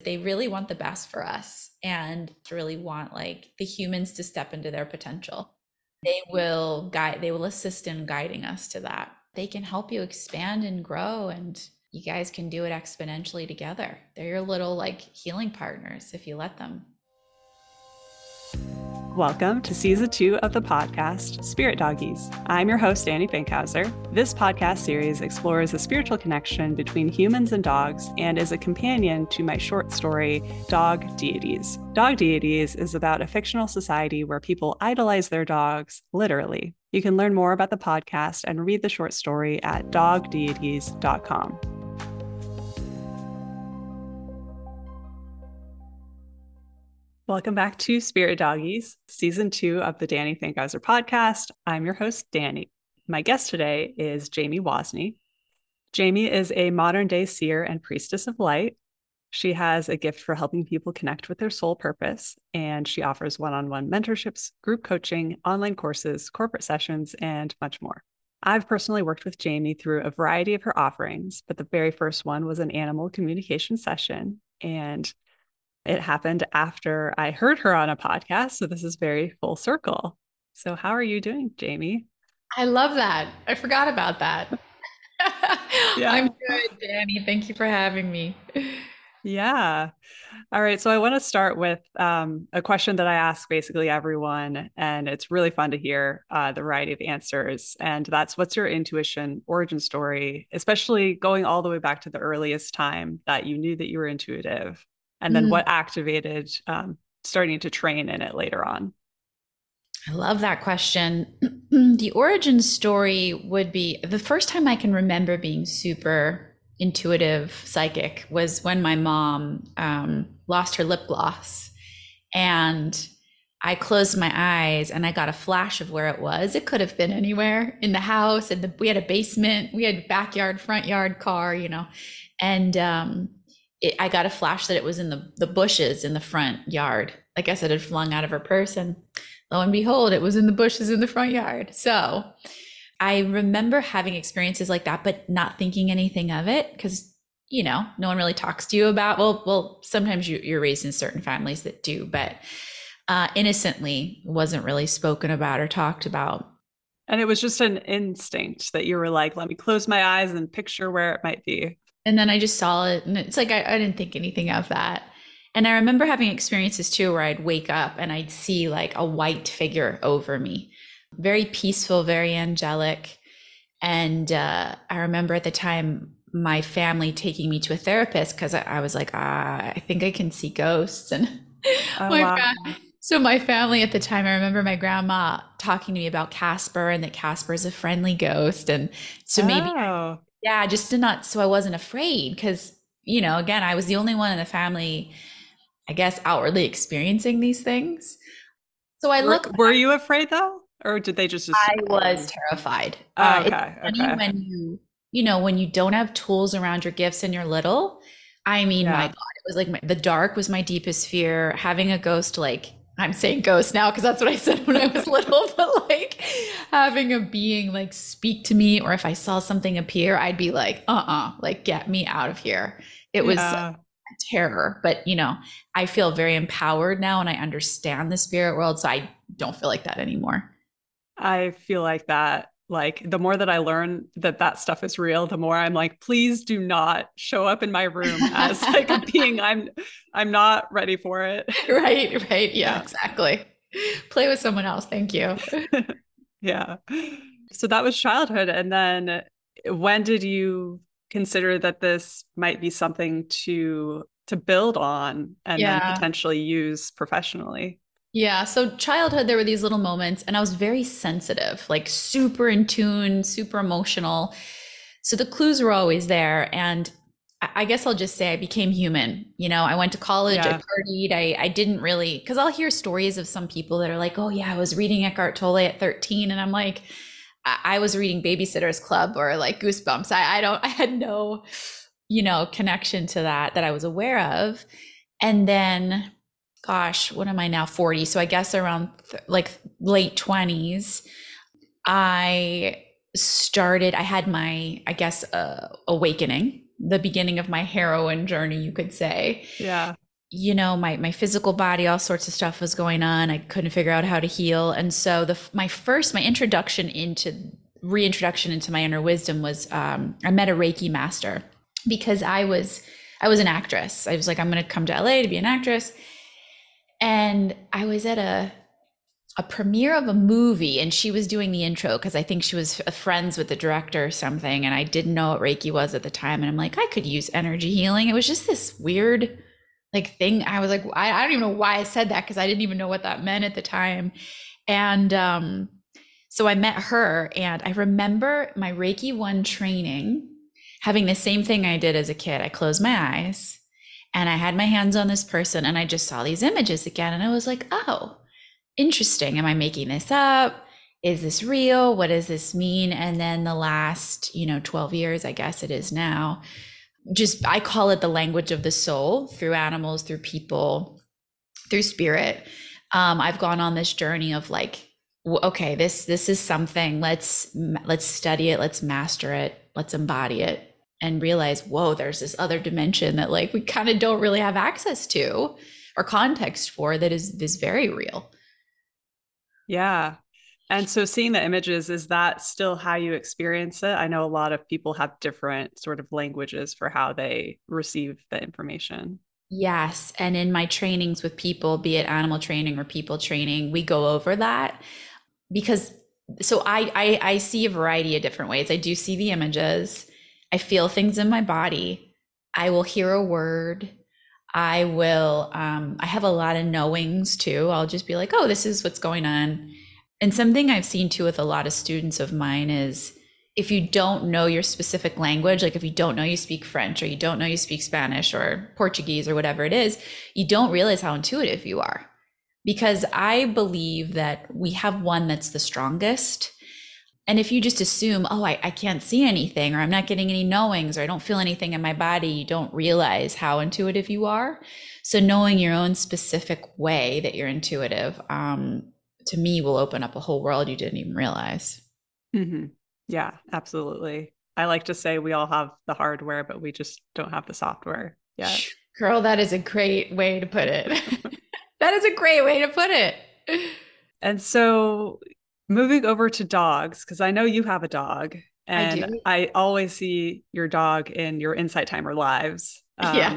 They really want the best for us and really want like the humans to step into their potential. They will assist in guiding us to that. They can help you expand and grow, and you guys can do it exponentially together. They're your little like healing partners if you let them. Welcome to season 2 of the podcast, Spirit Doggies. I'm your host, Danny Fankhauser. This podcast series explores the spiritual connection between humans and dogs and is a companion to my short story, Dog Deities. Dog Deities is about a fictional society where people idolize their dogs, literally. You can learn more about the podcast and read the short story at dogdeities.com. Welcome back to Spirit Doggies, season 2 of the Danny Fankhauser podcast. I'm your host, Danny. My guest today is Jamie Wozni. Jamie is a modern day seer and priestess of light. She has a gift for helping people connect with their soul purpose, and she offers one-on-one mentorships, group coaching, online courses, corporate sessions, and much more. I've personally worked with Jamie through a variety of her offerings, but the very first one was an animal communication session, and it happened after I heard her on a podcast. So this is very full circle. So how are you doing, Jamie? I love that. I forgot about that. Yeah. I'm good, Danny. Thank you for having me. Yeah. All right. So I want to start with a question that I ask basically everyone, and it's really fun to hear the variety of answers. And that's, what's your intuition origin story, especially going all the way back to the earliest time that you knew that you were intuitive? And then what activated starting to train in it later on? I love that question. The origin story would be the first time I can remember being super intuitive psychic was when my mom lost her lip gloss. And I closed my eyes and I got a flash of where it was. It could have been anywhere in the house. And we had a basement, we had backyard, front yard, car, and I got a flash that it was in the bushes in the front yard. I guess it had flung out of her purse, and lo and behold, it was in the bushes in the front yard. So I remember having experiences like that, but not thinking anything of it because, no one really talks to you about, well, sometimes you're raised in certain families that do, but innocently wasn't really spoken about or talked about. And it was just an instinct that you were like, let me close my eyes and picture where it might be. And then I just saw it, and it's like I didn't think anything of that. And I remember having experiences too where I'd wake up and I'd see like a white figure over me, very peaceful, very angelic. And I remember at the time my family taking me to a therapist because I was like, I think I can see ghosts. And so my family at the time, I remember my grandma talking to me about Casper and that Casper is a friendly ghost. And so yeah, just to not, so I wasn't afraid because, again, I was the only one in the family, I guess, outwardly experiencing these things. So Were you afraid though? Or did they just I was terrified. Oh, okay. It's funny when when you don't have tools around your gifts and you're little. I mean, my God, it was like the dark was my deepest fear. Having a ghost, like, I'm saying ghost now because that's what I said when I was little, but like having a being like speak to me, or if I saw something appear, I'd be like, like get me out of here. It was terror, but I feel very empowered now and I understand the spirit world. So I don't feel like that anymore. I feel like that. Like the more that I learn that stuff is real, the more I'm like, please do not show up in my room as like a being. I'm not ready for it. Right. Yeah, exactly. Play with someone else. Thank you. Yeah. So that was childhood. And then when did you consider that this might be something to build on and then potentially use professionally? Yeah. So childhood, there were these little moments and I was very sensitive, like super in tune, super emotional. So the clues were always there. And I guess I'll just say I became human. I went to college, I partied, I didn't really, because I'll hear stories of some people that are like, oh yeah, I was reading Eckhart Tolle at 13. And I'm like, I was reading Babysitter's Club or like Goosebumps. I had no, connection to that I was aware of. And then gosh, what am I now? 40. So I guess around like late 20s, I had my, I guess, awakening. the beginning of my heroin journey, you could say. Yeah. My physical body, all sorts of stuff was going on. I couldn't figure out how to heal. And so my introduction into reintroduction into my inner wisdom was, I met a Reiki master because I was an actress. I was like, I'm going to come to LA to be an actress. And I was at a premiere of a movie, and she was doing the intro because I think she was friends with the director or something. And I didn't know what Reiki was at the time. And I'm like, I could use energy healing. It was just this weird like thing. I was like, I don't even know why I said that because I didn't even know what that meant at the time. And so I met her, and I remember my Reiki 1 training having the same thing I did as a kid. I closed my eyes and I had my hands on this person, and I just saw these images again. And I was like, oh, interesting. Am I making this up? Is this real? What does this mean? And then the last, 12 years, I guess it is now, just I call it the language of the soul through animals, through people, through spirit. I've gone on this journey of like, okay, this is something. Let's study it. Let's master it. Let's embody it and realize, whoa, there's this other dimension that like we kind of don't really have access to or context for that is very real. Yeah. And so seeing the images, is that still how you experience it? I know a lot of people have different sort of languages for how they receive the information. Yes. And in my trainings with people, be it animal training or people training, we go over that because so I see a variety of different ways. I do see the images. I feel things in my body. I will hear a word. I have a lot of knowings too. I'll just be like, oh, this is what's going on. And something I've seen too with a lot of students of mine is if you don't know your specific language, like if you don't know you speak French or you don't know you speak Spanish or Portuguese or whatever it is, you don't realize how intuitive you are. Because I believe that we have one that's the strongest. And if you just assume, oh, I can't see anything, or I'm not getting any knowings, or I don't feel anything in my body, you don't realize how intuitive you are. So knowing your own specific way that you're intuitive, to me, will open up a whole world you didn't even realize. Mm-hmm. Yeah, absolutely. I like to say we all have the hardware, but we just don't have the software yet. Girl, that is a great way to put it. That is a great way to put it. And so moving over to dogs, because I know you have a dog, I and do. I always see your dog in your Insight Timer lives. Yeah.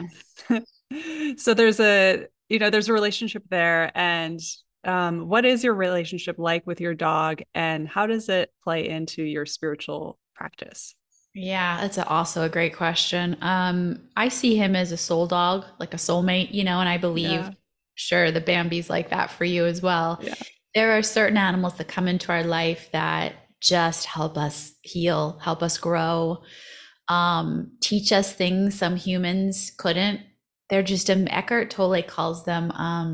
So there's a relationship there. And what is your relationship like with your dog, and how does it play into your spiritual practice? Yeah, that's also a great question. I see him as a soul dog, like a soulmate, and I believe, Yeah. sure, the Bambi's like that for you as well. Yeah. There are certain animals that come into our life that just help us heal, help us grow, teach us things some humans couldn't. They're just, Eckhart Tolle calls them,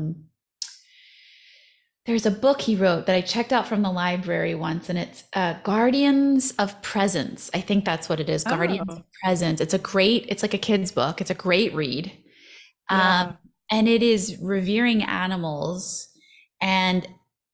there's a book he wrote that I checked out from the library once, and it's Guardians of Presence. I think that's what it is, Guardians Oh, of Presence. It's like a kid's book. It's a great read. Um, yeah. and it is revering animals. And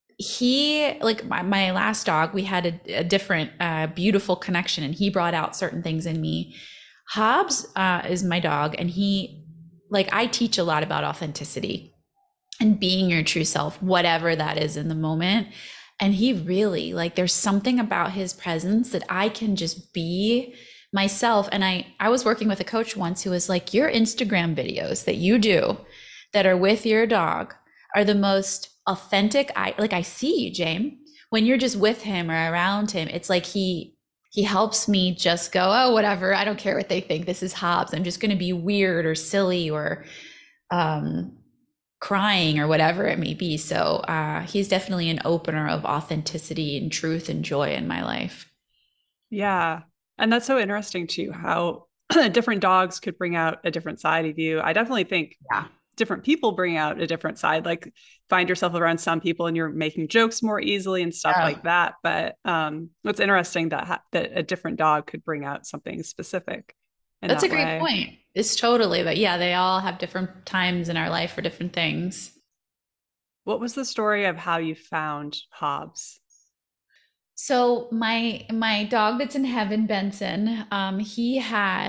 like my last dog, we had a different, beautiful connection, and he brought out certain things in me. Hobbs is my dog, and I teach a lot about authenticity and being your true self, whatever that is in the moment. And he really, like, there's something about his presence that I can just be myself. And I was working with a coach once who was like, your Instagram videos that you do that are with your dog are the most authentic. I see you, James, when you're just with him or around him. It's like he helps me just go, oh, whatever. I don't care what they think. This is Hobbs. I'm just going to be weird or silly or crying or whatever it may be. So he's definitely an opener of authenticity and truth and joy in my life. Yeah. And that's so interesting too, how different dogs could bring out a different side of you. I definitely think Yeah. different people bring out a different side. Like find yourself around some people and you're making jokes more easily and stuff Yeah. like that. But it's interesting that a different dog could bring out something specific in That's a that great way. point. It's totally that. Yeah, they all have different times in our life for different things. What was the story of how you found Hobbs? So my dog that's in heaven, Benson, he had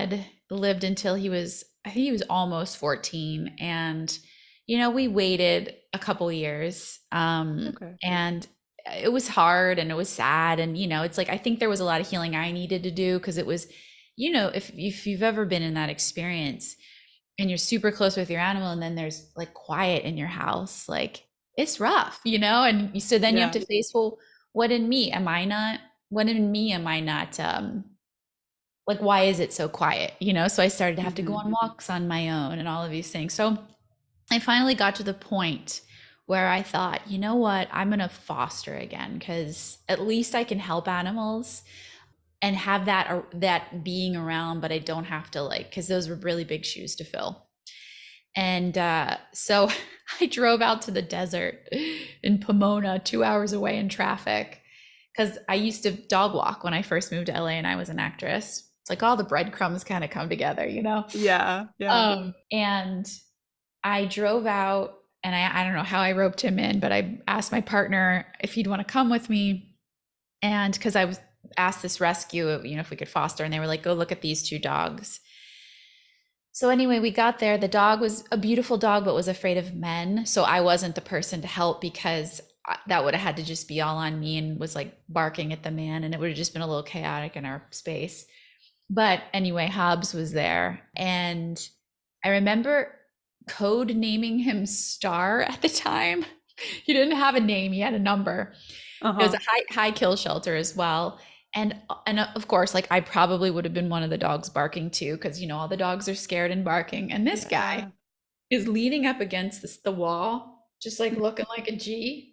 lived until I think he was almost 14. And, we waited a couple years. Okay. And it was hard and it was sad. And, it's like, I think there was a lot of healing I needed to do because it was, if you've ever been in that experience and you're super close with your animal and then there's like quiet in your house, like it's rough, and so then you have Yeah. to face, well, what in me am I not, what in me am I not, like, why is it so quiet? So I started to have to go Hmm. on walks on my own and all of these things. So I finally got to the point where I thought, you know what, I'm going to foster again because at least I can help animals and have that being around, but I don't have to, like, because those were really big shoes to fill. And so I drove out to the desert in Pomona, 2 hours away in traffic, because I used to dog walk when I first moved to LA and I was an actress. It's like all the breadcrumbs kind of come together. Yeah. Yeah. And I drove out and I don't know how I roped him in, but I asked my partner if he'd want to come with me. And because I was asked this rescue, if we could foster, and they were like, go look at these two dogs. So anyway, we got there. The dog was a beautiful dog, but was afraid of men. So I wasn't the person to help because that would have had to just be all on me and was like barking at the man, and it would have just been a little chaotic in our space. But anyway, Hobbs was there, and I remember code naming him Star at the time. He didn't have a name; he had a number. It was Uh-huh. a high kill shelter as well. And of course, like I probably would have been one of the dogs barking too, because all the dogs are scared and barking. And this guy Yeah. is leaning up against the wall, just like looking like a G.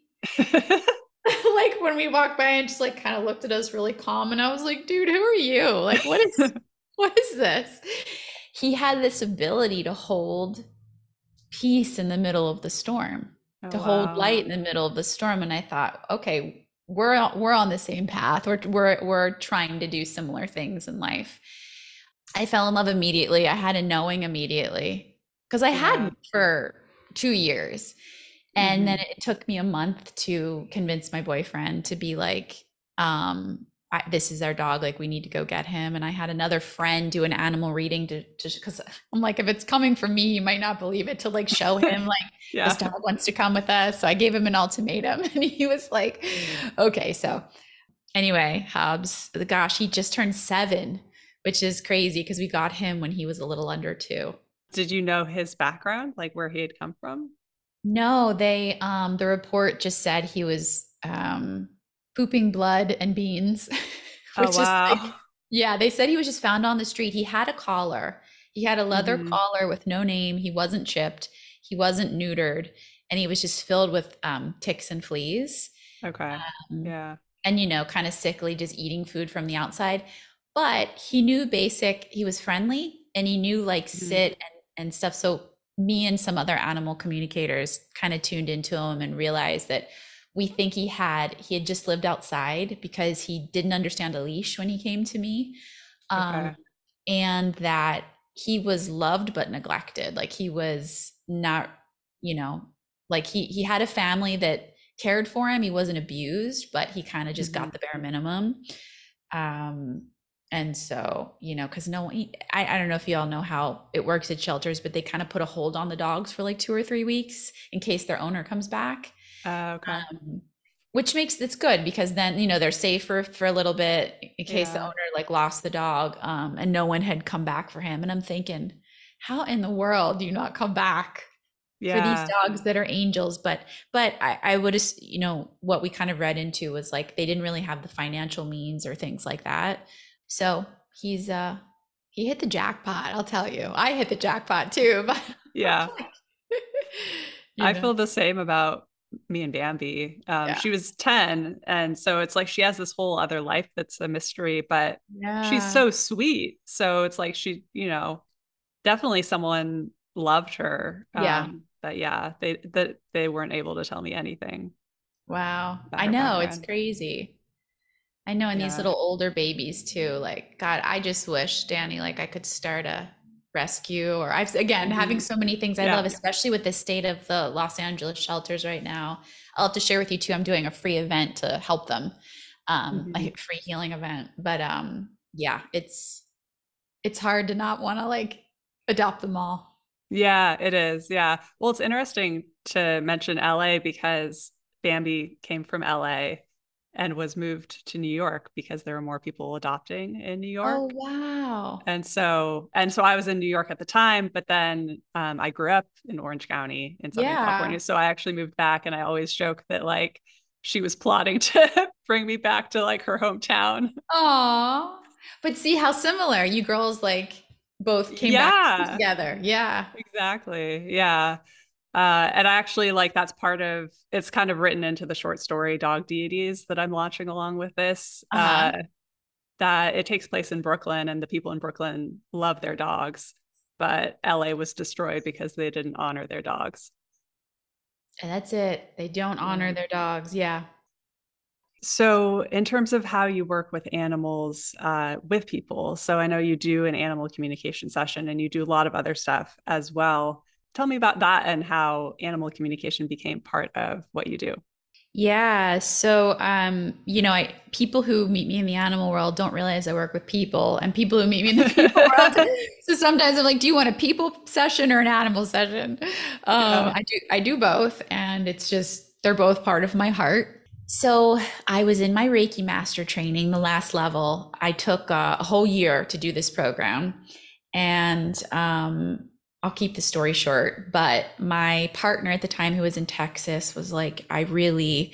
Like when we walked by and just like kind of looked at us really calm. And I was like, dude, who are you? Like, what is this? He had this ability to hold peace in the middle of the storm, Oh, to hold wow. light in the middle of the storm. And I thought, okay, we're on the same path. We're trying to do similar things in life. I fell in love immediately. I had a knowing immediately because I Yeah. hadn't for 2 years. And then Hmm. it took me a month to convince my boyfriend to be like, this is our dog. Like, we need to go get him. And I had another friend do an animal reading to because I'm like, if it's coming from me, you might not believe it, to like show him like this Yeah. dog wants to come with us. So I gave him an ultimatum and he was like, okay. So anyway, Hobbs, gosh, he just turned 7, which is crazy because we got him when he was a little under 2. Did you know his background, like where he had come from? No, the report just said he was pooping blood and beans, Oh, which is like, wow. yeah, they said he was just found on the street. He had a collar. He had a leather Hmm. collar with no name. He wasn't chipped. He wasn't neutered, and he was just filled with ticks and fleas. Okay. Um, Yeah. and kind of sickly, just eating food from the outside. But he knew basic. He was friendly, and he knew like Hmm. sit and stuff. So me and some other animal communicators kind of tuned into him and realized that we think he had just lived outside because he didn't understand a leash when he came to me, um, Okay. and that he was loved but neglected. Like he was not, you know, like he had a family that cared for him. He wasn't abused, but he kind of just Hmm. got the bare minimum. Um, and so, because I don't know if you all know how it works at shelters, but they kind of put a hold on the dogs for like 2 or 3 weeks in case their owner comes back. Okay. Um, which makes it's good because then, they're safer for a little bit in case the Yeah. owner like lost the dog, and no one had come back for him. And I'm thinking, how in the world do you not come back for these Yeah. dogs that are angels? But I would, what we kind of read into was like they didn't really have the financial means or things like that. So he hit the jackpot, I'll tell you. I hit the jackpot too, but Yeah. like, you I know, feel the same about me and Bambi. yeah. She was 10, and so it's like she has this whole other life that's a mystery, but she's Yeah. so sweet. So it's like she, definitely someone loved her. Yeah. But yeah, they weren't able to tell me anything Wow. about I her know, it's background. crazy. I know, and these Yeah. little older babies too. Like, God, I just wish, Danny, like I could start a rescue, or again, having Hmm. so many things I love, Yeah. especially with the state of the Los Angeles shelters right now. I'll have to share with you too. I'm doing a free event to help them, Hmm. a free healing event. But yeah, it's hard to not want to like adopt them all. Yeah, it is. Yeah. Well, it's interesting to mention LA because Bambi came from LA and was moved to New York because there were more people adopting in New Oh, York. wow. And so I was in New York at the time, but then I grew up in Orange County in Southern Yeah. California. So I actually moved back, and I always joke that like she was plotting to bring me back to like her hometown. Aw. But see how similar you girls like both came back Yeah, together. Yeah. exactly. Yeah. And I actually like that's part of it's kind of written into the short story Dog Deities that I'm launching along with this. Uh-huh. That it takes place in Brooklyn and the people in Brooklyn love their dogs, but LA was destroyed because they didn't honor their dogs. And that's it. They don't Yeah. honor their dogs. Yeah. So, in terms of how you work with animals, with people, so I know you do an animal communication session and you do a lot of other stuff as well. Tell me about that and how animal communication became part of what you do. Yeah. So, people who meet me in the animal world don't realize I work with people, and people who meet me in the people world. So sometimes I'm like, do you want a people session or an animal session? Yeah. I do both, and it's just they're both part of my heart. So I was in my Reiki master training, the last level. I took a whole year to do this program. And I'll keep the story short, but my partner at the time who was in Texas was like, I really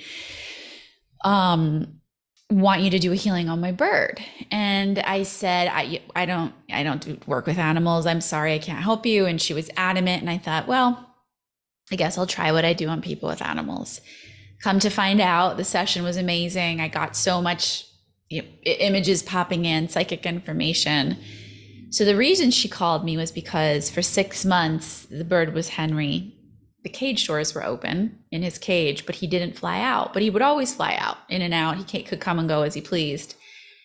um, want you to do a healing on my bird. And I said, I don't do work with animals. I'm sorry, I can't help you. And she was adamant. And I thought, well, I guess I'll try what I do on people with animals. Come to find out, the session was amazing. I got so much images popping in, psychic information. So the reason she called me was because for 6 months, the bird was Henry. The cage doors were open in his cage, but he didn't fly out. But he would always fly out, in and out. Could come and go as he pleased.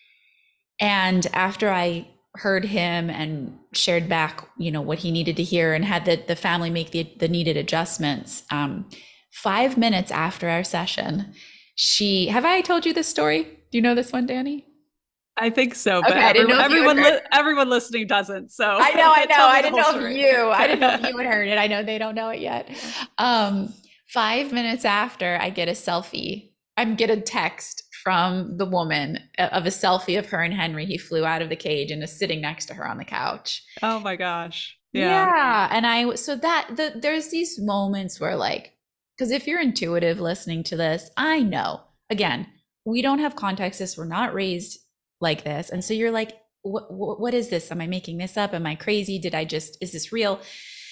And after I heard him and shared back, what he needed to hear and had the family make the needed adjustments, 5 minutes after our session, have I told you this story? Do you know this one, Danny? I think so, but Okay, I didn't know if you had heard. everyone listening doesn't. So I know, I know. tell me I the didn't whole know if story. I didn't know if you had heard it. I know they don't know it yet. 5 minutes after, I get a selfie. I get a text from the woman of a selfie of her and Henry. He flew out of the cage and is sitting next to her on the couch. Oh my gosh. Yeah. Yeah, and there's these moments where like, because if you're intuitive listening to this, I know. Again, we don't have context. We're not raised like this, and so you're like, what is this? Am I making this up? Am I crazy? Is this real?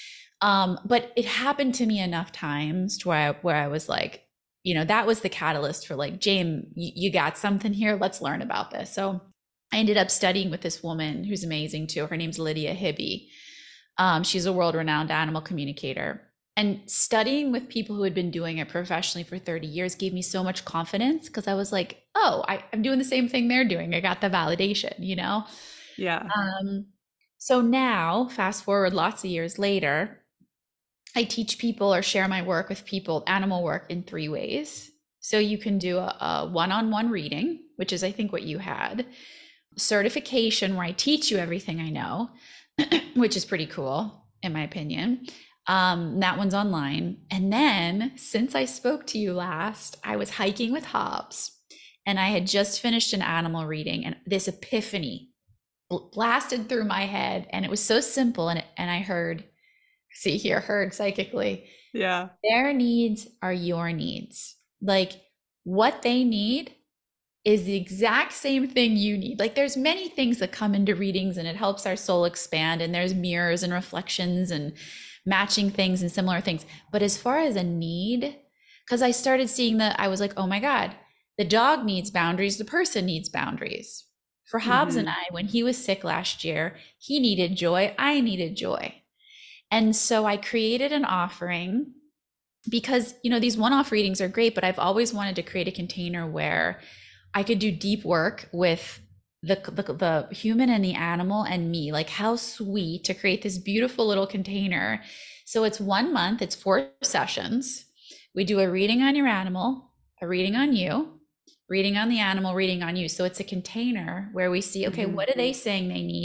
But it happened to me enough times to where I was like, that was the catalyst for like, James, you got something here. Let's learn about this. So I ended up studying with this woman who's amazing too. Her name's Lydia Hibby. She's a world-renowned animal communicator. And studying with people who had been doing it professionally for 30 years gave me so much confidence because I was like, oh, I'm doing the same thing they're doing. I got the validation. Yeah. So now, fast forward lots of years later, I teach people or share my work with people, animal work, in 3 ways. So you can do a one-on-one reading, which is, I think, what you had, certification, where I teach you everything I know, which is pretty cool, in my opinion. That one's online. And then, since I spoke to you last, I was hiking with Hobbs, and I had just finished an animal reading, and this epiphany blasted through my head, and it was so simple. And I heard psychically, Yeah. their needs are your needs. Like, what they need is the exact same thing you need. Like, there's many things that come into readings, and it helps our soul expand, and there's mirrors and reflections and matching things and similar things. But as far as a need, because I started seeing that, I was like, oh my God, the dog needs boundaries, the person needs boundaries. For Hobbs and I, when he was sick last year, he needed joy, I needed joy. And so I created an offering because, these one-off readings are great, but I've always wanted to create a container where I could do deep work with the human and the animal and me. Like, how sweet to create this beautiful little container. So it's 1 month, it's 4 sessions. We do a reading on your animal, a reading on you, reading on the animal, reading on you. So it's a container where we see, okay, what are they saying they need?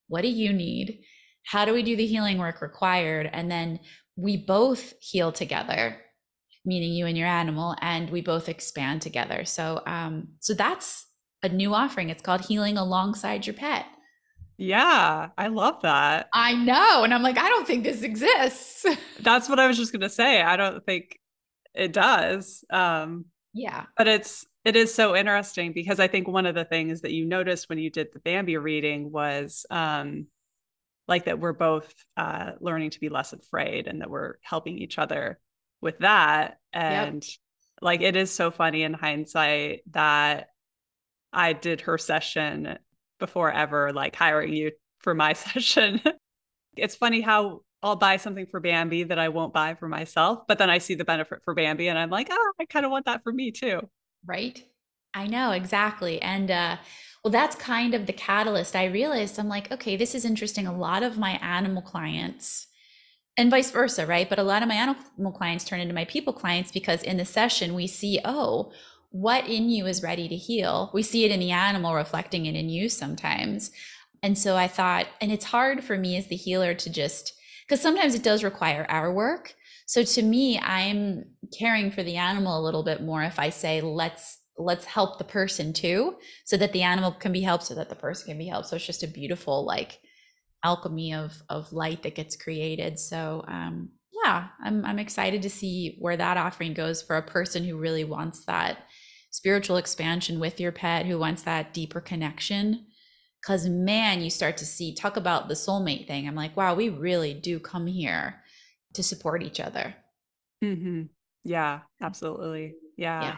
What do you need? How do we do the healing work required? And then we both heal together, meaning you and your animal, and we both expand together. So that's a new offering. It's called Healing Alongside Your Pet. Yeah, I love that. I know. And I'm like, I don't think this exists. That's what I was just going to say. I don't think it does. Yeah. But it is so interesting because I think one of the things that you noticed when you did the Bambi reading was like that we're both learning to be less afraid and that we're helping each other with that. Yep. And like it is so funny in hindsight that I did her session before ever like hiring you for my session. It's funny how I'll buy something for Bambi that I won't buy for myself, but then I see the benefit for Bambi and I'm like, oh, I kind of want that for me too. Right. I know exactly. And well, that's kind of the catalyst. I realized I'm like, okay, this is interesting. A lot of my animal clients and vice versa, right? But a lot of my animal clients turn into my people clients because in the session we see, oh, what in you is ready to heal. We see it in the animal reflecting it in you sometimes. And so I thought, and it's hard for me as the healer to just, because sometimes it does require our work. So to me, I'm caring for the animal a little bit more if I say, let's help the person too, so that the animal can be helped, so that the person can be helped. So it's just a beautiful like alchemy of light that gets created. So yeah, I'm excited to see where that offering goes for a person who really wants that spiritual expansion with your pet, who wants that deeper connection. Because man, you start to see, talk about the soulmate thing. I'm like, wow, we really do come here to support each other. Mm-hmm. Yeah, absolutely. Yeah. Yeah.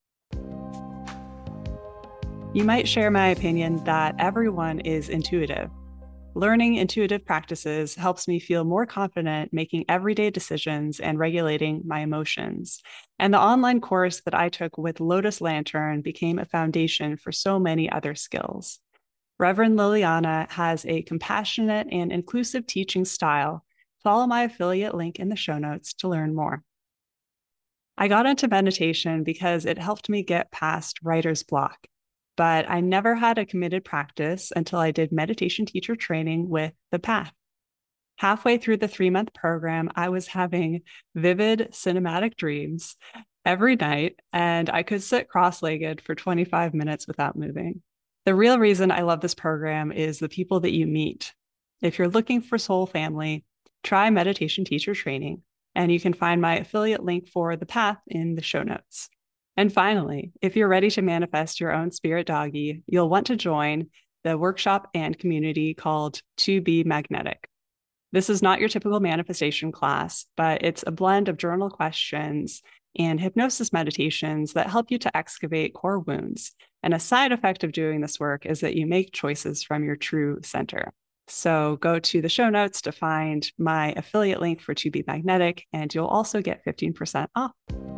You might share my opinion that everyone is intuitive. Learning intuitive practices helps me feel more confident making everyday decisions and regulating my emotions. And the online course that I took with Lotus Lantern became a foundation for so many other skills. Reverend Liliana has a compassionate and inclusive teaching style. Follow my affiliate link in the show notes to learn more. I got into meditation because it helped me get past writer's block, but I never had a committed practice until I did meditation teacher training with The Path. Halfway through the 3-month program, I was having vivid cinematic dreams every night, and I could sit cross legged for 25 minutes without moving. The real reason I love this program is the people that you meet. If you're looking for soul family, try meditation teacher training, and you can find my affiliate link for The Path in the show notes. And finally, if you're ready to manifest your own spirit doggy, you'll want to join the workshop and community called To Be Magnetic. This is not your typical manifestation class, but it's a blend of journal questions and hypnosis meditations that help you to excavate core wounds. And a side effect of doing this work is that you make choices from your true center. So go to the show notes to find my affiliate link for To Be Magnetic, and you'll also get 15% off.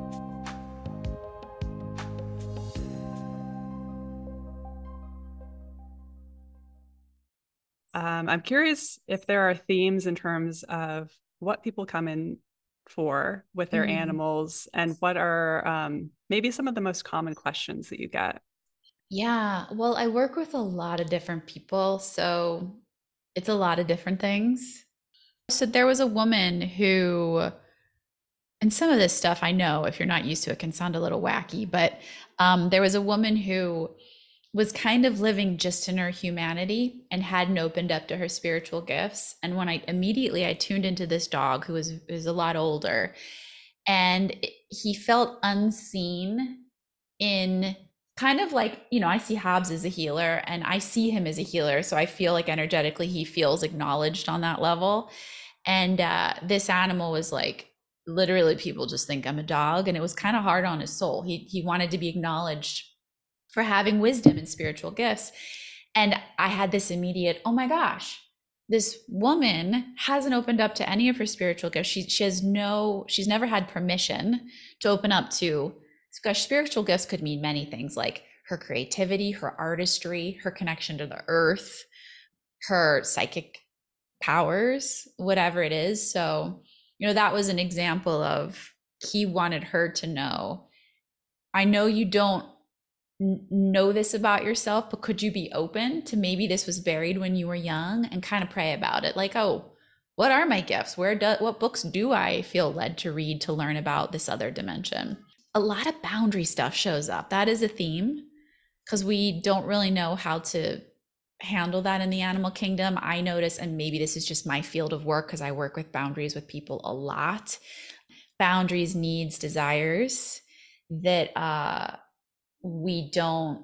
I'm curious if there are themes in terms of what people come in for with their Mm. animals and what are maybe some of the most common questions that you get. Yeah, well, I work with a lot of different people, so it's a lot of different things. So there was a woman who, and some of this stuff I know if you're not used to it can sound a little wacky, but there was a woman who was kind of living just in her humanity and hadn't opened up to her spiritual gifts. And when I tuned into this dog who was a lot older, and he felt unseen in kind of like, I see Hobbs as a healer and I see him as a healer. So I feel like energetically he feels acknowledged on that level. And this animal was like, literally, people just think I'm a dog. And it was kind of hard on his soul. He wanted to be acknowledged for having wisdom and spiritual gifts. And I had this immediate, oh my gosh, this woman hasn't opened up to any of her spiritual gifts. She's never had permission to open up to, gosh, spiritual gifts could mean many things like her creativity, her artistry, her connection to the earth, her psychic powers, whatever it is. So, that was an example of he wanted her to know, I know you don't know this about yourself, but could you be open to maybe this was buried when you were young, and kind of pray about it? Like, oh, what are my gifts? What books do I feel led to read to learn about this other dimension? A lot of boundary stuff shows up. That is a theme because we don't really know how to handle that in the animal kingdom. I notice, and maybe this is just my field of work because I work with boundaries with people a lot. Boundaries, needs, desires that we don't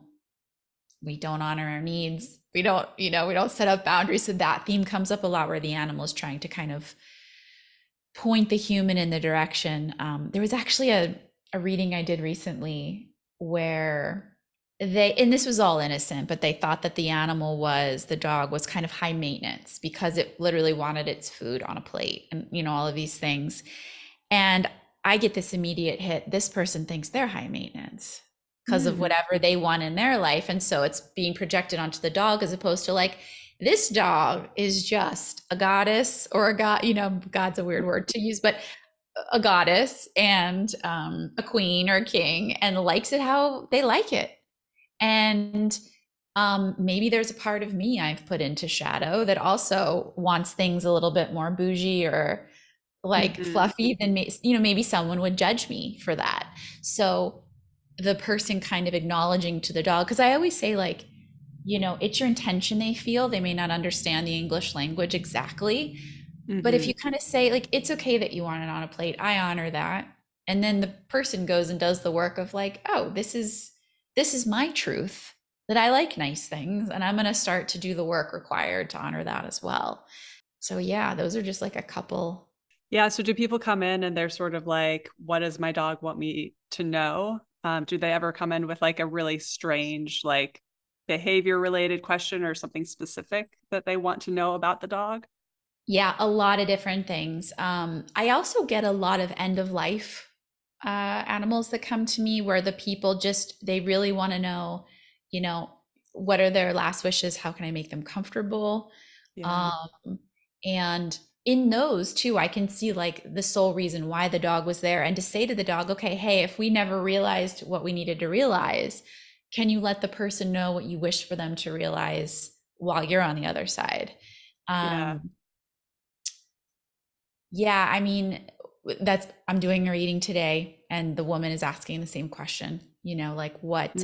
honor our needs. We don't, we don't set up boundaries. So that theme comes up a lot where the animal is trying to kind of point the human in the direction. There was actually a reading I did recently where and this was all innocent, but they thought that the dog was kind of high maintenance because it literally wanted its food on a plate and, all of these things. And I get this immediate hit. This person thinks they're high maintenance because of whatever they want in their life. And so it's being projected onto the dog as opposed to like, this dog is just a goddess or a god, God's a weird word to use, but a goddess and a queen or a king and likes it how they like it. And maybe there's a part of me I've put into shadow that also wants things a little bit more bougie or like fluffy than maybe someone would judge me for that. So the person kind of acknowledging to the dog, because I always say like, it's your intention they feel. They may not understand the English language exactly. But if you kind of say like, it's okay that you want it on a plate, I honor that. And then the person goes and does the work of like, oh, this is my truth that I like nice things. And I'm going to start to do the work required to honor that as well. So yeah, those are just like a couple. Yeah. So do people come in and they're sort of like, what does my dog want me to know? Do they ever come in with like a really strange, like behavior related question or something specific that they want to know about the dog? Yeah, a lot of different things. I also get a lot of end of life animals that come to me where the people they really want to know, what are their last wishes? How can I make them comfortable? Yeah. And in those too, I can see like the sole reason why the dog was there and to say to the dog, okay, hey, if we never realized what we needed to realize, can you let the person know what you wish for them to realize while you're on the other side? Yeah. Yeah, I mean, I'm doing a reading today, and the woman is asking the same question, like what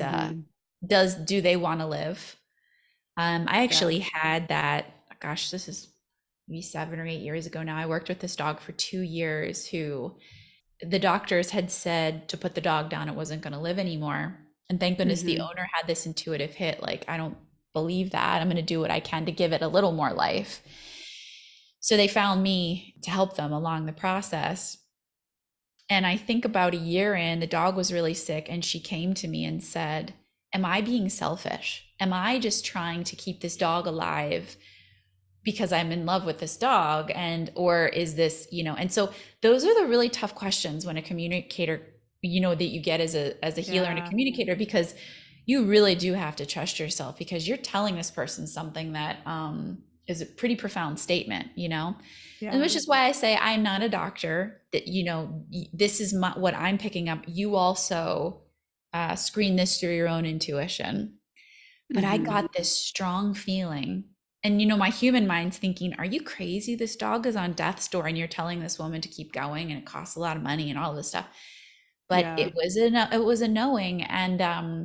do they want to live? I actually had that, gosh, this is maybe 7 or 8 years ago now. I worked with this dog for 2 years who the doctors had said to put the dog down, it wasn't going to live anymore. And thank goodness the owner had this intuitive hit, like, I don't believe that. I'm going to do what I can to give it a little more life. So they found me to help them along the process. And I think about a year in, the dog was really sick, and she came to me and said, am I being selfish? Am I just trying to keep this dog alive because I'm in love with this dog? Or is this, and so those are the really tough questions when a communicator, that you get as a healer and a communicator, because you really do have to trust yourself, because you're telling this person something that is a pretty profound statement, and which is why I say I'm not a doctor, that, this is what I'm picking up. You also screen this through your own intuition. But I got this strong feeling. And, my human mind's thinking, are you crazy? This dog is on death's door and you're telling this woman to keep going, and it costs a lot of money and all this stuff. But it was a knowing. And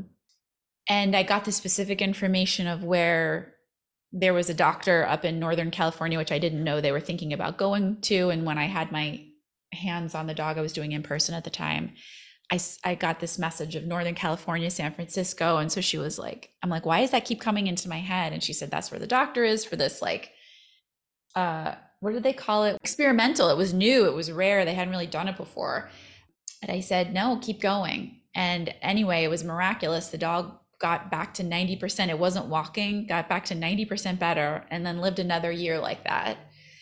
I got the specific information of where there was a doctor up in Northern California, which I didn't know they were thinking about going to. And when I had my hands on the dog, I was doing in person at the time, I got this message of Northern California, San Francisco. And so she was like, I'm like, why does that keep coming into my head? And she said, that's where the doctor is for this, like, what did they call it? Experimental. It was new. It was rare. They hadn't really done it before. And I said, no, keep going. And anyway, it was miraculous. The dog got back to 90%. It wasn't walking, got back to 90% better, and then lived another year like that.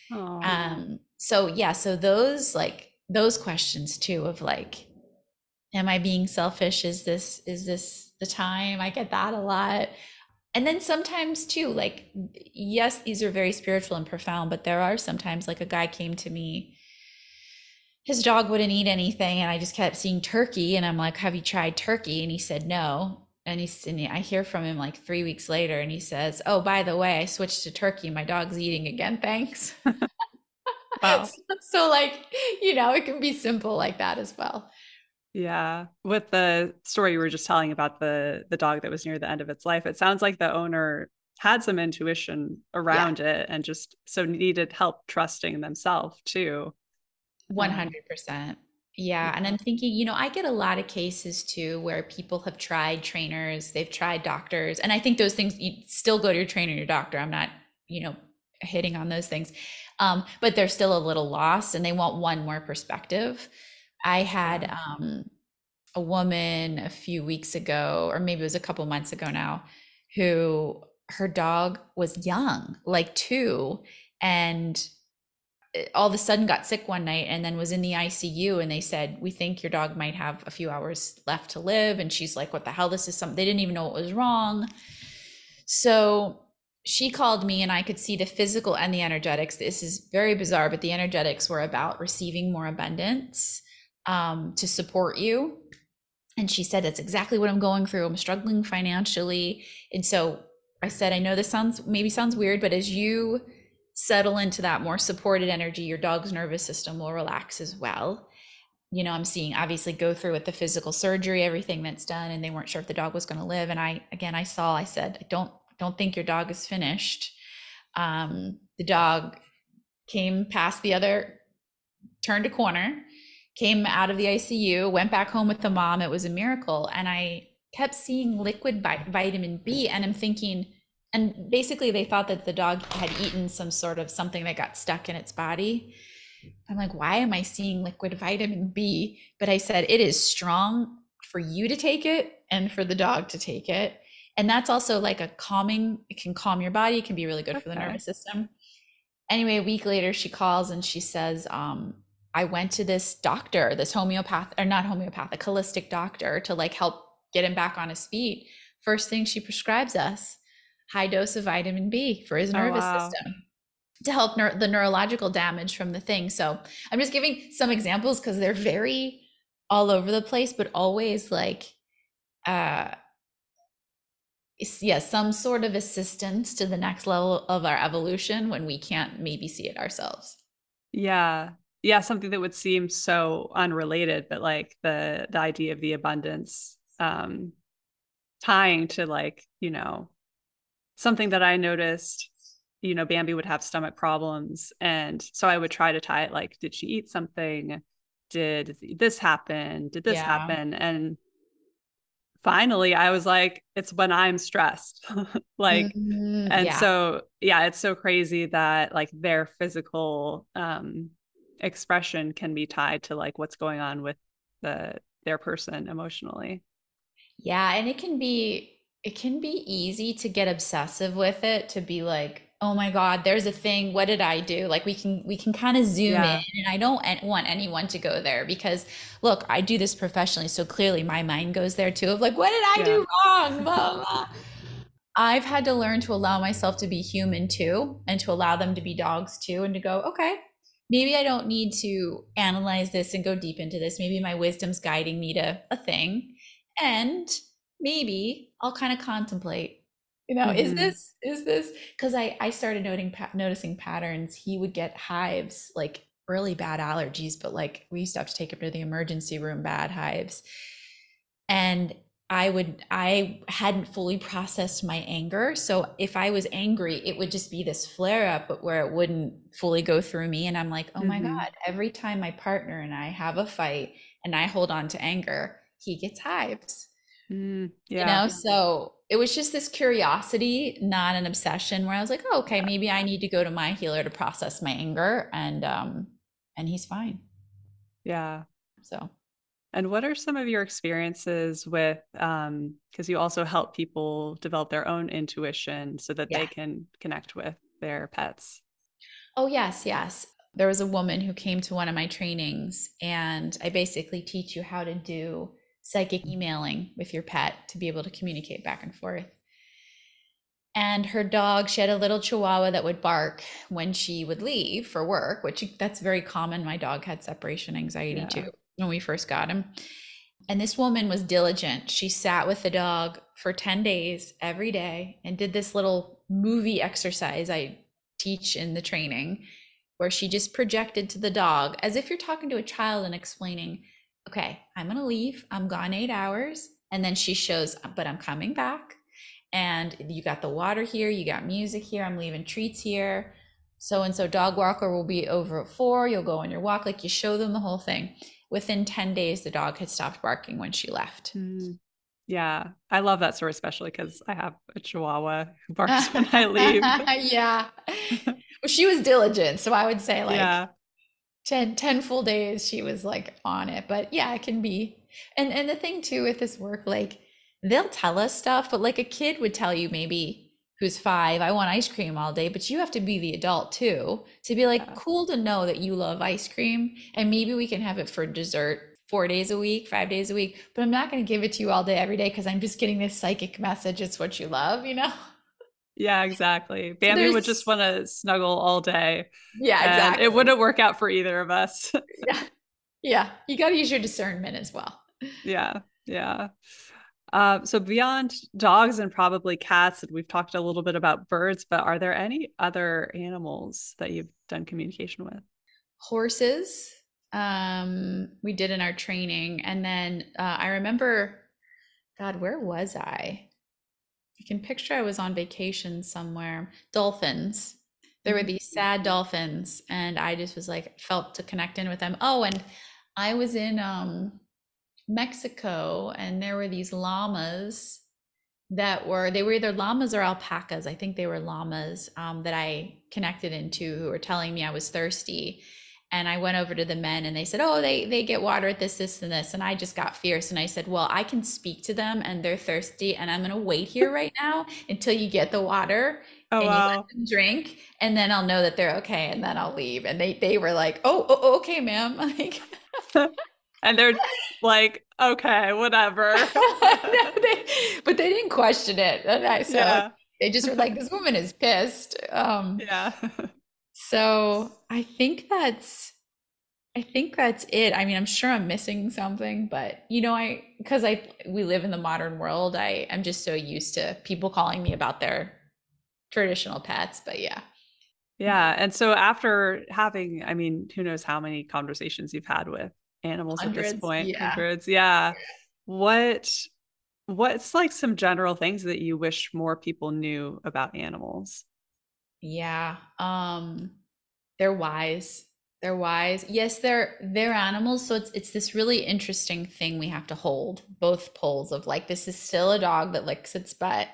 So yeah, so those questions too of like, am I being selfish? Is this the time? I get that a lot. And then sometimes too, like, yes, these are very spiritual and profound, but there are sometimes, like, a guy came to me, his dog wouldn't eat anything, and I just kept seeing turkey, and I'm like, have you tried turkey? And he said no. I hear from him like 3 weeks later, and he says, "Oh, by the way, I switched to turkey. My dog's eating again. Thanks." Wow. So, like, it can be simple like that as well. Yeah. With the story you were just telling about the dog that was near the end of its life, it sounds like the owner had some intuition Yeah, around it and just so needed help trusting themselves too. Um, 100%. Yeah. And yeah. I'm thinking, I get a lot of cases too where people have tried trainers, they've tried doctors. And I think those things, you still go to your trainer, your doctor. I'm not, you know, hitting on those things. But they're still a little lost and they want one more perspective. I had Yeah. a woman a few weeks ago, or maybe it was a couple months ago now, who her dog was young, like two, and all of a sudden got sick one night and then was in the ICU, and they said, "We think your dog might have a few hours left to live." And she's like, "What the hell? This is something." They didn't even know what was wrong. So she called me, and I could see the physical and the energetics. This is very bizarre, but the energetics were about receiving more abundance, to support you. And she said, "That's exactly what I'm going through. I'm struggling financially." And so I said, "I know this sounds weird, but as you settle into that more supported energy, your dog's nervous system will relax as well." I'm seeing obviously go through with the physical surgery, everything that's done, and they weren't sure if the dog was going to live. And I said, "I don't think your dog is finished." The dog came past the other, turned a corner, came out of the ICU, went back home with the mom. It was a miracle. And I kept seeing liquid vitamin B, and I'm thinking, and basically they thought that the dog had eaten some sort of something that got stuck in its body. I'm like, why am I seeing liquid vitamin B? But I said, it is strong for you to take it and for the dog to take it. And that's also like a calming, it can calm your body, it can be really good for the Okay. nervous system. Anyway, a week later, she calls and she says, "I went to this doctor, this homeopath, or not homeopathic, holistic doctor to like help get him back on his feet. First thing she prescribes us, high dose of vitamin B for his Oh, nervous wow. system to help the neurological damage from the thing." So I'm just giving some examples because they're very all over the place, but always like, uh, yeah, some sort of assistance to the next level of our evolution when we can't maybe see it ourselves. Yeah. Yeah, something that would seem so unrelated, but like the idea of the abundance tying to like, something that I noticed, Bambi would have stomach problems. And so I would try to tie it like, did she eat something? Did this happen? Did this Yeah. happen? And finally I was like, it's when I'm stressed. Like, and Yeah. so yeah, it's so crazy that like their physical expression can be tied to like what's going on with their person emotionally. Yeah, and it can be easy to get obsessive with it, to be like, "Oh my God, there's a thing. What did I do?" Like we can kind of zoom in, Yeah. and I don't want anyone to go there because look, I do this professionally, so clearly my mind goes there too of like, "What did I Yeah. do wrong?" Blah, blah. I've had to learn to allow myself to be human too, and to allow them to be dogs too, and to go, "Okay, maybe I don't need to analyze this and go deep into this. Maybe my wisdom's guiding me to a thing. And maybe I'll kind of contemplate, is Hmm. this because I started noticing patterns. He would get hives, like really bad allergies, but like we used to have to take him to the emergency room, bad hives. And I hadn't fully processed my anger. So if I was angry, it would just be this flare up, but where it wouldn't fully go through me. And I'm like, oh my Hmm. God, every time my partner and I have a fight and I hold on to anger, he gets hives. Mm, yeah. So it was just this curiosity, not an obsession, where I was like, oh, okay, maybe I need to go to my healer to process my anger, and he's fine. Yeah. So And what are some of your experiences with, because you also help people develop their own intuition so that they yeah. can connect with their pets? Oh, yes, yes. There was a woman who came to one of my trainings, and I basically teach you how to do psychic emailing with your pet to be able to communicate back and forth. And her dog, she had a little chihuahua that would bark when she would leave for work, which that's very common. My dog had separation anxiety too Yeah. when we first got him. And this woman was diligent. She sat with the dog for 10 days every day and did this little movie exercise I teach in the training, where she just projected to the dog as if you're talking to a child and explaining, okay, I'm going to leave. I'm gone 8 hours. And then she shows, but I'm coming back. And you got the water here. You got music here. I'm leaving treats here. So and so dog walker will be over at 4. You'll go on your walk. Like, you show them the whole thing. Within 10 days, the dog had stopped barking when she left. Mm. Yeah, I love that story, especially because I have a Chihuahua who barks when I leave. Yeah. Well, she was diligent. So I would say like Yeah. 10 full days, she was like on it. But yeah, it can be. And the thing too with this work, like, they'll tell us stuff, but like a kid would tell you, maybe who's 5, I want ice cream all day, but you have to be the adult too to be like, Yeah. cool to know that you love ice cream, and maybe we can have it for dessert 4 days a week, 5 days a week, but I'm not going to give it to you all day every day because I'm just getting this psychic message it's what you love, you know? Yeah, exactly. So Bambi would just there's, want to snuggle all day, yeah, and it exactly. wouldn't work out for either of us. Yeah. Yeah. You got to use your discernment as well. Yeah. Yeah. So beyond dogs and probably cats, and we've talked a little bit about birds, but are there any other animals that you've done communication with? Horses, we did in our training. And then I remember, God, where was I? I can picture I was on vacation somewhere. Dolphins. There were Mhm. these sad dolphins, and I just was like, felt to connect in with them. Oh, and I was in Mexico, and there were these llamas that were, they were either llamas or alpacas. I think they were llamas, that I connected into, who were telling me I was thirsty. And I went over to the men, and they said, oh, they get water at this and this. And I just got fierce, and I said, well, I can speak to them and they're thirsty, and I'm going to wait here right now until you get the water Oh, and you let wow. them drink, and then I'll know that they're okay, and then I'll leave. And they were like, oh, okay, ma'am. Like, And they're like, okay, whatever. no, but they didn't question it. And so Yeah. they just were like, this woman is pissed. Yeah. So I think that's it. I mean, I'm sure I'm missing something, but because we live in the modern world, I'm just so used to people calling me about their traditional pets. But yeah, Yeah. And so after having, I mean, who knows how many conversations you've had with animals at this hundreds. point, Yeah. hundreds. Yeah. What what's like some general things that you wish more people knew about animals? Yeah. They're wise. They're wise. Yes, they're animals, so it's this really interesting thing we have to hold both poles of, like, this is still a dog that licks its butt.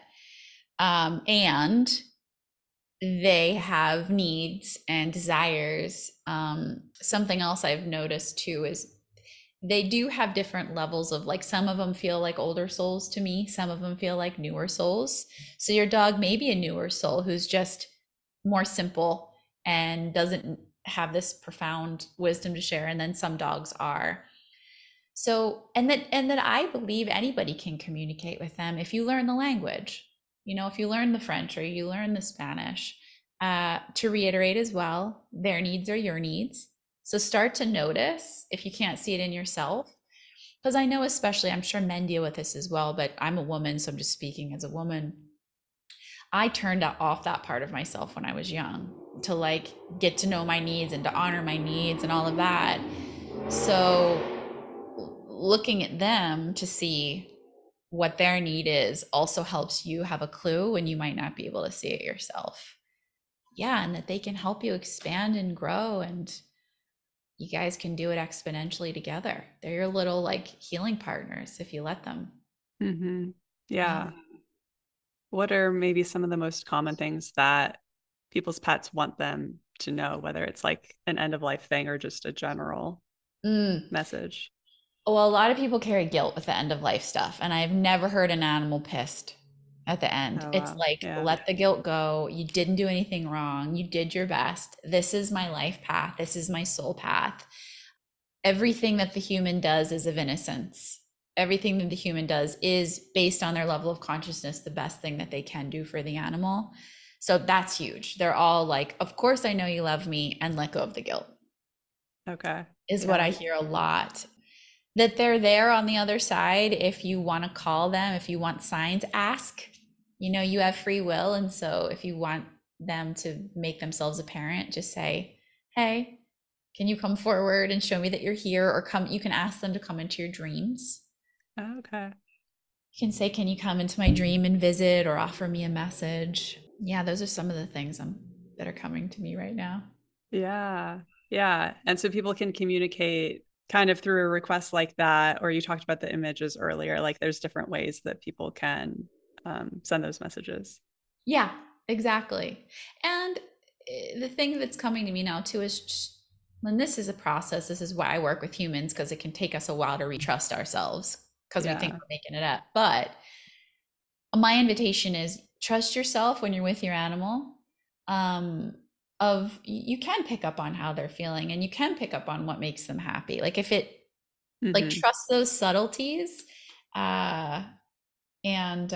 And they have needs and desires. Something else I've noticed too is they do have different levels of, like, some of them feel like older souls to me, some of them feel like newer souls. So your dog may be a newer soul who's just more simple and doesn't have this profound wisdom to share, and then some dogs are. So, and that I believe anybody can communicate with them if you learn the language. If you learn the French or you learn the Spanish. To reiterate as well, their needs are your needs. So start to notice if you can't see it in yourself. Because I know, especially, I'm sure men deal with this as well, but I'm a woman, so I'm just speaking as a woman. I turned off that part of myself when I was young to, like, get to know my needs and to honor my needs and all of that. So looking at them to see what their need is also helps you have a clue when you might not be able to see it yourself. Yeah, and that they can help you expand and grow, and you guys can do it exponentially together. They're your little, like, healing partners if you let them. Hmm. Yeah. Yeah. What are maybe some of the most common things that people's pets want them to know, whether it's like an end of life thing or just a general Mm. message? Well, a lot of people carry guilt with the end of life stuff, and I've never heard an animal pissed at the end. Oh, It's wow. like, Yeah. let the guilt go. You didn't do anything wrong. You did your best. This is my life path. This is my soul path. Everything that the human does is of innocence. Everything that the human does is based on their level of consciousness, the best thing that they can do for the animal. So that's huge. They're all like, of course I know you love me, and let go of the guilt, Okay. is what I Yeah. hear a lot. that they're there on the other side. If you want to call them, if you want signs, ask. You know, you have free will. And so if you want them to make themselves apparent, just say, hey, can you come forward and show me that you're here? Or come, you can ask them to come into your dreams. Okay. You can say, can you come into my dream and visit or offer me a message? Yeah, those are some of the things that are coming to me right now. Yeah. Yeah. And so people can communicate kind of through a request like that, or you talked about the images earlier, like there's different ways that people can send those messages. Yeah, exactly. And the thing that's coming to me now too is just, when this is a process, this is why I work with humans because it can take us a while to retrust ourselves because we think Yeah. we're making it up. But my invitation is trust yourself when you're with your animal. Um, of you can pick up on how they're feeling and you can pick up on what makes them happy. Like if it like Hmm. trust those subtleties, uh, and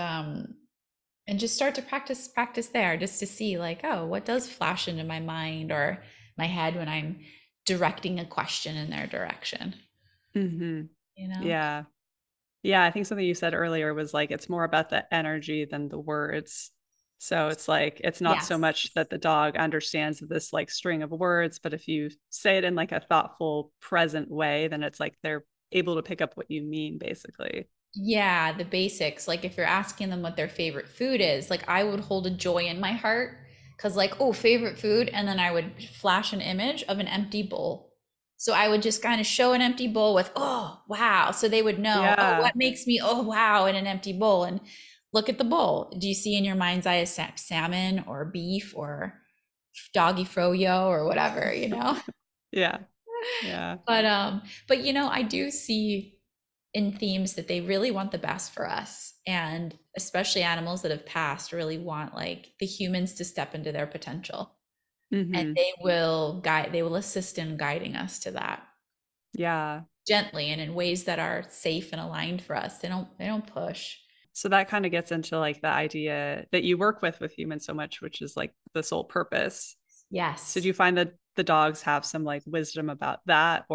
and just start to practice there just to see like, oh, what does flash into my mind or my head when I'm directing a question in their direction, Hmm. you know? Yeah. Yeah. I think something you said earlier was like it's more about the energy than the words. So it's like it's not so Yes. much that the dog understands this like string of words, but if you say it in like a thoughtful, present way, then it's like they're able to pick up what you mean, basically. Yeah, the basics. Like if you're asking them what their favorite food is, like I would hold a joy in my heart because, like, oh, favorite food. And then I would flash an image of an empty bowl. So I would just kind of show an empty bowl with, oh, wow. So they would know, oh, Yeah. what makes me, oh, wow, in an empty bowl. And look at the bowl. Do you see in your mind's eye a salmon or beef or doggy froyo or whatever, you know? Yeah. Yeah. But you know, I do see in themes that they really want the best for us, and especially animals that have passed really want like the humans to step into their potential, and Hmm. they will assist in guiding us to that Yeah. gently and in ways that are safe and aligned for us. They don't push. So that kind of gets into like the idea that you work with humans so much, which is like the sole purpose. So do Yes. you find that the dogs have some like wisdom about that,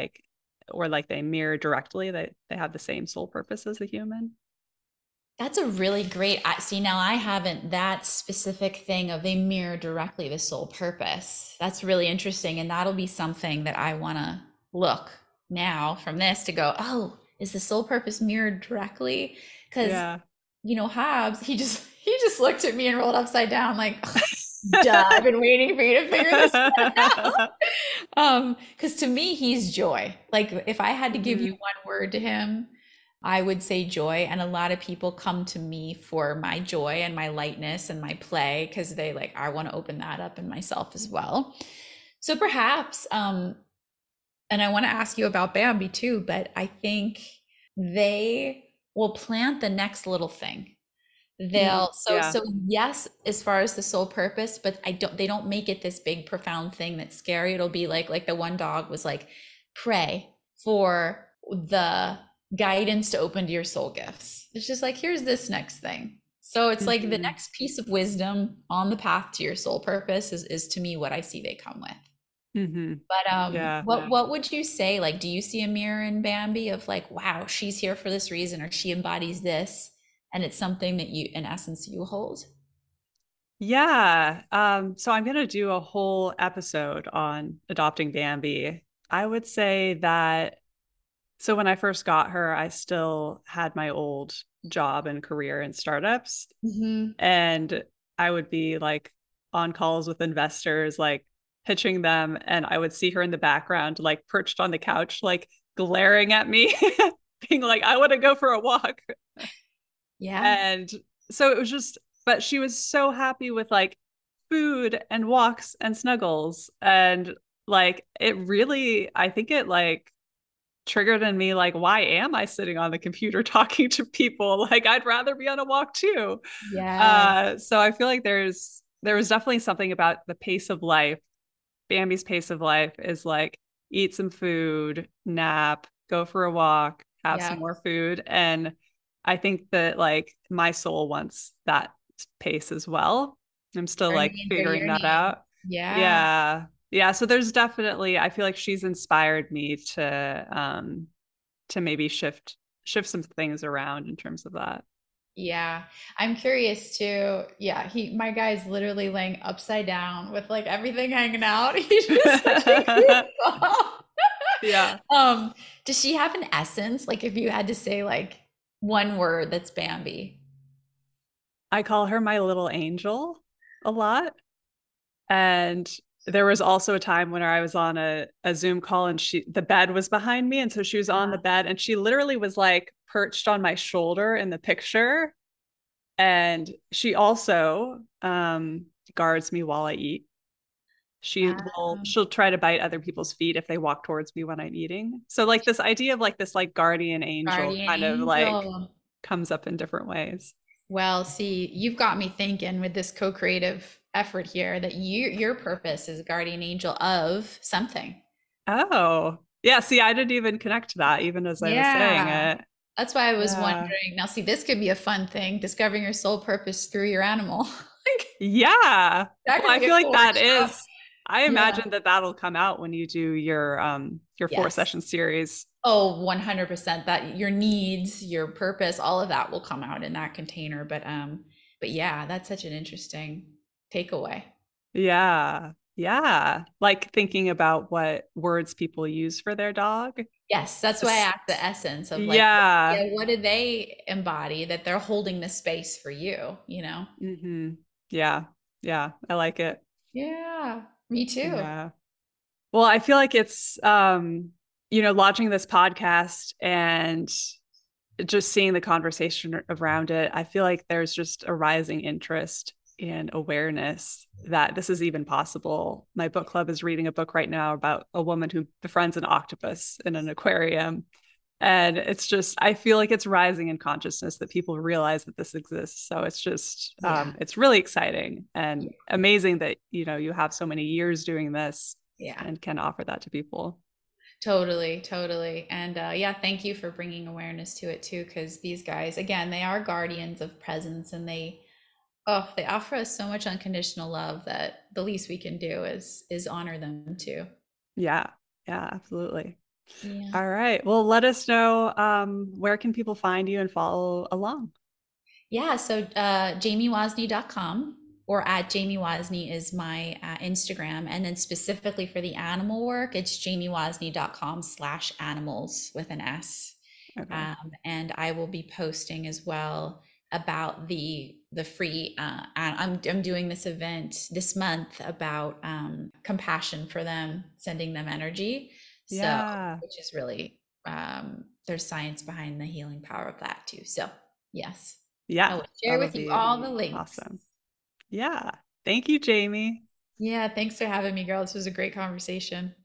or like they mirror directly that they have the same sole purpose as the human? That's a really great. See, now I haven't that specific thing of they mirror directly the sole purpose. That's really interesting. And that'll be something that I want to look now from this to go, oh, is the sole purpose mirrored directly? Because, Yeah. you know, Hobbs, he just looked at me and rolled upside down like, duh, I've been waiting for you to figure this one out. Because to me, he's joy. Like if I had to give you Hmm. one word to him, I would say joy. And a lot of people come to me for my joy and my lightness and my play because they like, I want to open that up in myself as well. So perhaps, and I want to ask you about Bambi too, but I think they will plant the next little thing. Hmm. They'll Yeah. so yes, as far as the sole purpose, but they don't make it this big profound thing that's scary. It'll be like the one dog was like, pray for the guidance to open to your soul gifts. It's just like, here's this next thing. So it's like the Hmm. next piece of wisdom on the path to your soul purpose is to me what I see they come with. Hmm. But Yeah. what would you say? Like, do you see a mirror in Bambi of like, wow, she's here for this reason, or she embodies this, and it's something that you, in essence, you hold? Yeah. So I'm going to do a whole episode on adopting Bambi. I would say that so when I first got her, I still had my old job and career in startups. Hmm. And I would be like on calls with investors, like pitching them. And I would see her in the background, like perched on the couch, like glaring at me, being like, I want to go for a walk. Yeah. And so it was just, but she was so happy with like food and walks and snuggles. And like it really, I think it like triggered in me like, why am I sitting on the computer talking to people? Like I'd rather be on a walk too. Yeah. So I feel like there was definitely something about the pace of life. Bambi's pace of life is like eat some food, nap, go for a walk, have some Yeah. more food. And I think that like my soul wants that pace as well. I'm still Her like needs are figuring your that needs. out. Yeah. Yeah. Yeah. So there's definitely, I feel like she's inspired me to maybe shift some things around in terms of that. Yeah, I'm curious too. Yeah, my guy's literally laying upside down with like everything hanging out. He's just such a cute dog. Yeah. Um, does she have an essence? Like if you had to say like one word that's Bambi. I call her my little angel a lot. And there was also a time when I was on a Zoom call and the bed was behind me. And so she was on the bed and she literally was like perched on my shoulder in the picture. And she also guards me while I eat. She'll try to bite other people's feet if they walk towards me when I'm eating. So like this idea of like this like guardian angel Guardian kind of like angel. comes up in different ways. Well, see, you've got me thinking with this co-creative effort here that your purpose is a guardian angel of something. Oh, yeah. See, I didn't even connect to that even as I was saying Yeah. it. That's why I was Yeah. wondering. Now, see, this could be a fun thing, discovering your soul purpose through your animal. Like, Yeah. that Well, could I be a feel like cool that workshop. is, I Yeah. imagine that that'll come out when you do your 4 session Yes. series. Oh, 100%. That your needs, your purpose, all of that will come out in that container. But yeah, that's such an interesting takeaway. Yeah. Yeah. Like thinking about what words people use for their dog. Yes, that's why I asked the essence of like, Yeah. yeah, what do they embody that they're holding the space for you, you know? Yeah. Yeah. I like it. Yeah, me too. Yeah. Well, I feel like it's launching this podcast and just seeing the conversation around it, I feel like there's just a rising interest and awareness that this is even possible. My book club is reading a book right now about a woman who befriends an octopus in an aquarium. And it's just, I feel like it's rising in consciousness that people realize that this exists. So it's just, Yeah. it's really exciting and amazing that, you have so many years doing this Yeah. and can offer that to people. Totally, totally. And yeah, thank you for bringing awareness to it too, because these guys, again, they are guardians of presence and they offer us so much unconditional love that the least we can do is honor them too. Yeah. Yeah, absolutely. Yeah. All right. Well, let us know where can people find you and follow along. Yeah, so jamiewosny.com or at Jamie Wosny is my Instagram. And then specifically for the animal work, it's jamiewosny.com/animals with an S. Okay. And I will be posting as well about the free I'm doing this event this month about compassion for them, sending them energy. So Yeah. which is really there's science behind the healing power of that too. So yes. I Yeah. will share That'll with you be all the links. awesome. Yeah. Thank you, Jamie. Yeah, thanks for having me, girl. This was a great conversation.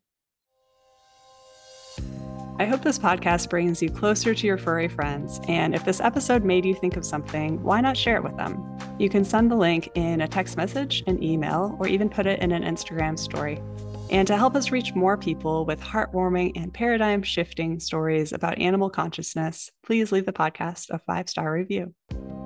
I hope this podcast brings you closer to your furry friends. And if this episode made you think of something, why not share it with them? You can send the link in a text message, an email, or even put it in an Instagram story. And to help us reach more people with heartwarming and paradigm shifting stories about animal consciousness, please leave the podcast a 5-star review.